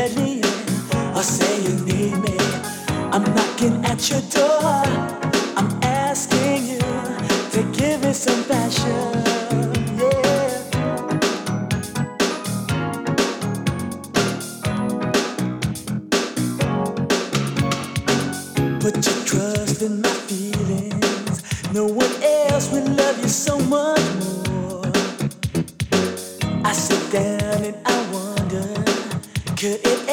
me in or say you need me. I'm knocking at your door. I'm asking you to give me some passion. Yeah. Put your trust in my feelings. No one else will love you so much more. I sit down and I wonder, could it